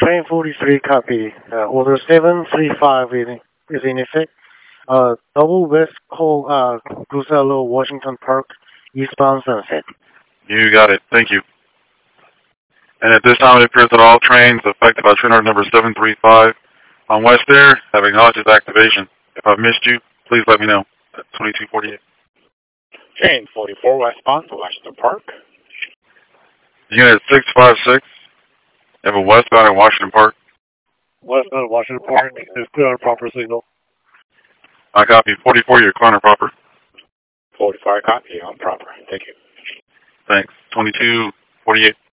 Train 43 copy. Order 735 is in effect. Double West Call, Goosalo, Washington Park, eastbound Sunset. You got it. Thank you. And at this time, it appears that all trains affected by train order number 735 on West Air have acknowledged its activation. If I've missed you, please let me know. At 2248. Train 44 westbound to Washington Park. Unit 656. You have a westbound in Washington Park. Westbound at Washington Park is clear on proper signal. I copy. 44, you're clear on proper. 45 copy on proper. Thank you. Thanks. 2248.